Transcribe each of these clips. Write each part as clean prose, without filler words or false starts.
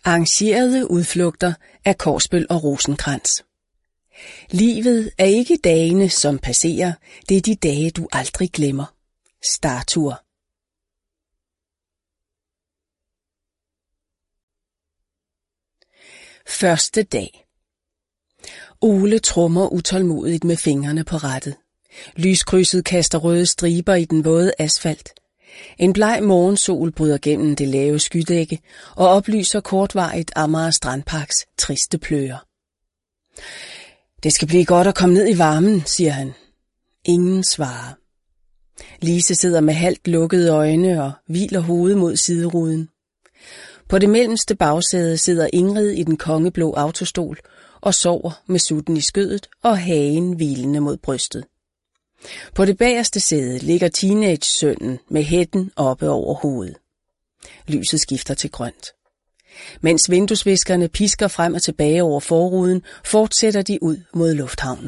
Arrangerede udflugter af Korsbøl og Rosenkrantz. Livet er ikke dagene, som passerer, det er de dage, du aldrig glemmer. Startur. Første dag. Ole trommer utålmodigt med fingrene på rattet. Lyskrydset kaster røde striber i den våde asfalt. En bleg morgensol bryder gennem det lave skydække og oplyser kortvarigt Amager Strandparks triste plører. Det skal blive godt at komme ned i varmen, siger han. Ingen svarer. Lise sidder med halvt lukkede øjne og hviler hovedet mod sideruden. På det mellemste bagsæde sidder Ingrid i den kongeblå autostol og sover med sutten i skødet og hagen hvilende mod brystet. På det bagerste sæde ligger teenage-sønnen med hætten oppe over hovedet. Lyset skifter til grønt. Mens vinduesviskerne pisker frem og tilbage over forruden, fortsætter de ud mod lufthavnen.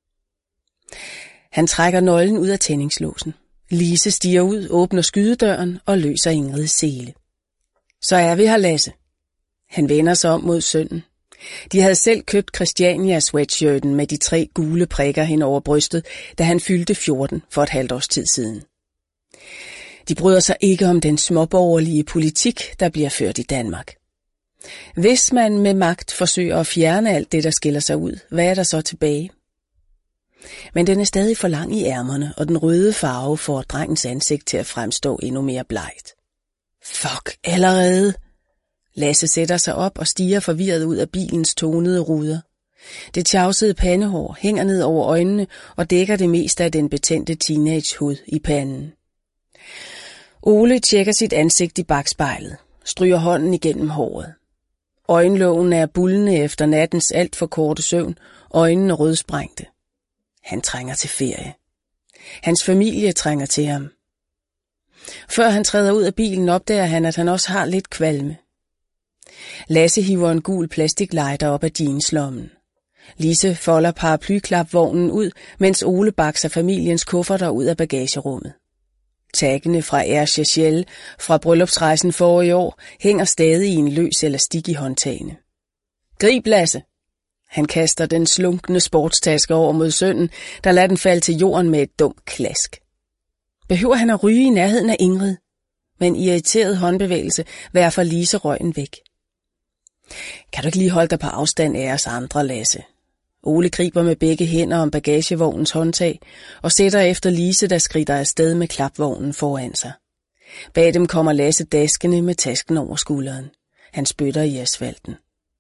Han trækker nøglen ud af tændingslåsen. Lise stiger ud, åbner skydedøren og løser Ingrids sele. Så er vi her, Lasse. Han vender sig om mod sønnen. De havde selv købt Christiania sweatshirten med de 3 gule prikker hen over brystet, da han fyldte 14 for et halvt års tid siden. De bryder sig ikke om den småborgerlige politik, der bliver ført i Danmark. Hvis man med magt forsøger at fjerne alt det, der skiller sig ud, hvad er der så tilbage? Men den er stadig for lang i ærmerne, og den røde farve får drengens ansigt til at fremstå endnu mere blegt. Fuck, allerede! Lasse sætter sig op og stiger forvirret ud af bilens tonede ruder. Det tjavsede pandehår hænger ned over øjnene og dækker det meste af den betændte teenagehud i panden. Ole tjekker sit ansigt i bakspejlet, stryger hånden igennem håret. Øjenlågen er buldende efter nattens alt for korte søvn, øjnene rødsprængte. Han trænger til ferie. Hans familie trænger til ham. Før han træder ud af bilen, opdager han, at han også har lidt kvalme. Lasse hiver en gul plastiklighter op af jeanslommen. Lise folder paraplyklapvognen ud, mens Ole bakser familiens kufferter ud af bagagerummet. Taggene fra Air Chachel fra bryllupsrejsen forrige år hænger stadig i en løs elastik i håndtagene. Grib, Lasse! Han kaster den slunkne sportstaske over mod sønnen, der lader den falde til jorden med et dumt klask. Behøver han at ryge i nærheden af Ingrid? Med en irriteret håndbevægelse værfer Lise røgen væk. Kan du ikke lige holde dig på afstand af os andre, Lasse? Ole griber med begge hænder om bagagevognens håndtag og sætter efter Lise, der skrider afsted med klapvognen foran sig. Bag dem kommer Lasse daskende med tasken over skulderen. Han spytter i asfalten.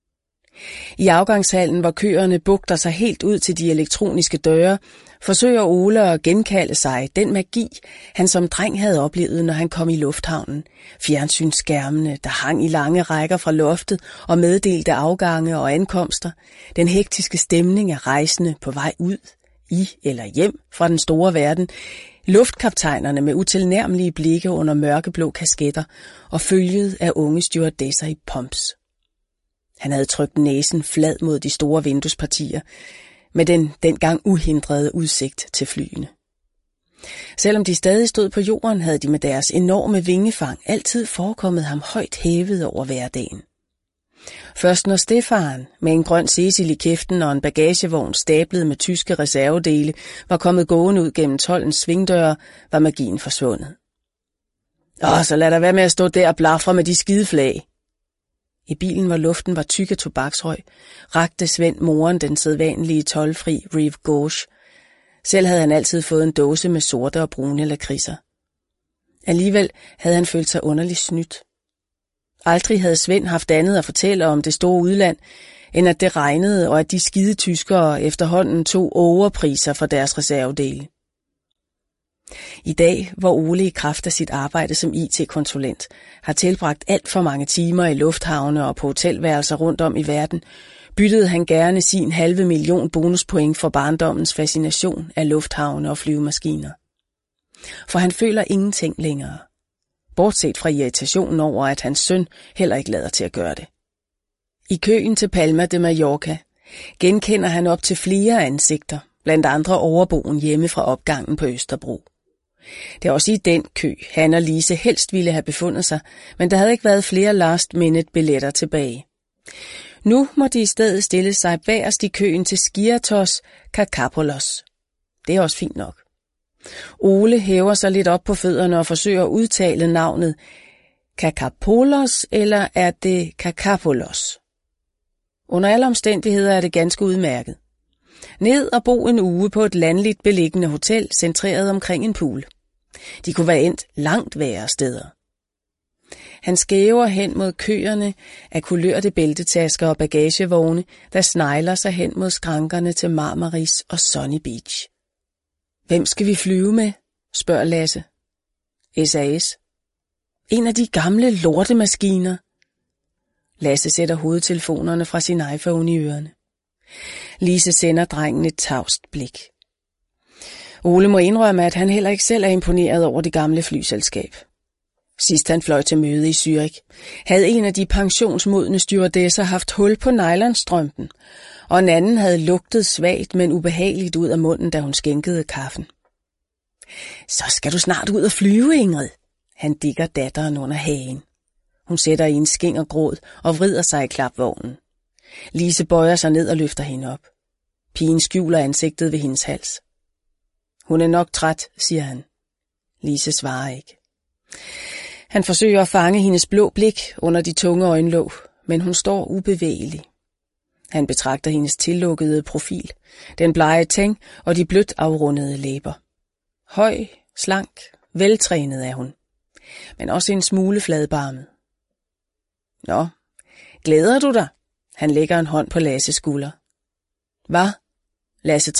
I afgangshallen, hvor køerne bugter sig helt ud til de elektroniske døre, forsøger Ole at genkalde sig den magi, han som dreng havde oplevet, når han kom i lufthavnen. Fjernsynsskærmene, der hang i lange rækker fra loftet og meddelte afgange og ankomster. Den hektiske stemning af rejsende på vej ud, i eller hjem fra den store verden. Luftkaptajnerne med utilnærmelige blikke under mørkeblå kasketter og følget af unge stewardesser i pumps. Han havde trykt næsen flad mod de store vinduespartier, med den dengang uhindrede udsigt til flyene. Selvom de stadig stod på jorden, havde de med deres enorme vingefang altid forekommet ham højt hævet over hverdagen. Først når Stefan, med en grøn Cecil i kæften og en bagagevogn stablet med tyske reservedele, var kommet gående ud gennem toldens svingdøre, var magien forsvundet. Så lad der være med at stå der og blafre med de skideflag. I bilen, hvor luften var tyk af tobaksrøg, rakte Svend moren den sædvanlige toldfri Rive Gauche. Selv havde han altid fået en dåse med sorte og brune lakridser. Alligevel havde han følt sig underligt snydt. Aldrig havde Svend haft andet at fortælle om det store udland, end at det regnede, og at de skide tyskere efterhånden tog overpriser for deres reservedele. I dag, hvor Ole i kraft af sit arbejde som IT-konsulent har tilbragt alt for mange timer i lufthavne og på hotelværelser rundt om i verden, byttede han gerne sin 500.000 bonuspoint for barndommens fascination af lufthavne og flyvemaskiner. For han føler ingenting længere, bortset fra irritationen over, at hans søn heller ikke lader til at gøre det. I køen til Palma de Mallorca genkender han op til flere ansigter, blandt andre overboen hjemme fra opgangen på Østerbro. Det er også i den kø, han og Lise helst ville have befundet sig, men der havde ikke været flere last-minute-billetter tilbage. Nu må de i stedet stille sig bagerst i køen til Skiathos Kakapolos. Det er også fint nok. Ole hæver sig lidt op på fødderne og forsøger at udtale navnet Kakapolos, eller er det Kakapolos? Under alle omstændigheder er det ganske udmærket. Ned og bo en uge på et landligt beliggende hotel, centreret omkring en pool. De kunne være endt langt værre steder. Han skæver hen mod køerne af kulørte bæltetasker og bagagevogne, der snegler sig hen mod skrankerne til Marmaris og Sunny Beach. Hvem skal vi flyve med? Spørger Lasse. SAS. En af de gamle lortemaskiner. Lasse sætter hovedtelefonerne fra sin iPhone i ørerne. Lise sender drengen et tavst blik. Ole må indrømme, at han heller ikke selv er imponeret over det gamle flyselskab. Sidst han fløj til møde i Zürich, havde en af de pensionsmodne stewardesser haft hul på nylonstrømpen, og en anden havde lugtet svagt, men ubehageligt ud af munden, da hun skænkede kaffen. Så skal du snart ud og flyve, Ingrid. Han digger datteren under hagen. Hun sætter i en skingergråd og vrider sig i klapvognen. Lise bøjer sig ned og løfter hende op. Pigen skjuler ansigtet ved hendes hals. Hun er nok træt, siger han. Lise svarer ikke. Han forsøger at fange hendes blå blik under de tunge øjenlåg, men hun står ubevægelig. Han betragter hendes tillukkede profil, den blege teng og de blødt afrundede læber. Høj, slank, veltrænet er hun, men også en smule fladbarmet. Nå, glæder du dig? Han lægger en hånd på Lasses skulder. Hvad? Lasse